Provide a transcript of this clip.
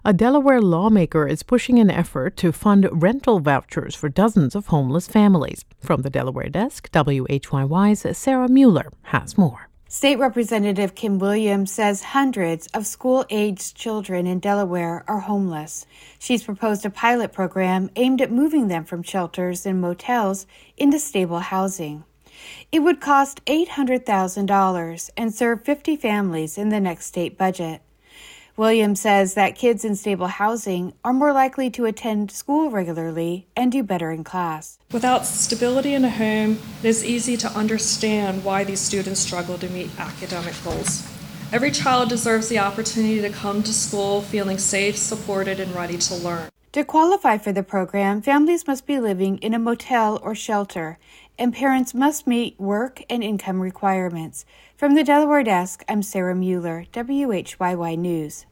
A Delaware lawmaker is pushing an effort to fund rental vouchers for dozens of homeless families. From the Delaware desk, WHYY's Sarah Mueller has more. State Representative Kim Williams says hundreds of school-aged children in Delaware are homeless. She's proposed a pilot program aimed at moving them from shelters and motels into stable housing. It would cost $800,000 and serve 50 families in the next state budget. Williams says that kids in stable housing are more likely to attend school regularly and do better in class. Without stability in a home, it is easy to understand why these students struggle to meet academic goals. Every child deserves the opportunity to come to school feeling safe, supported, and ready to learn. To qualify for the program, families must be living in a motel or shelter, and parents must meet work and income requirements. From the Delaware desk, I'm Sarah Mueller, WHYY News.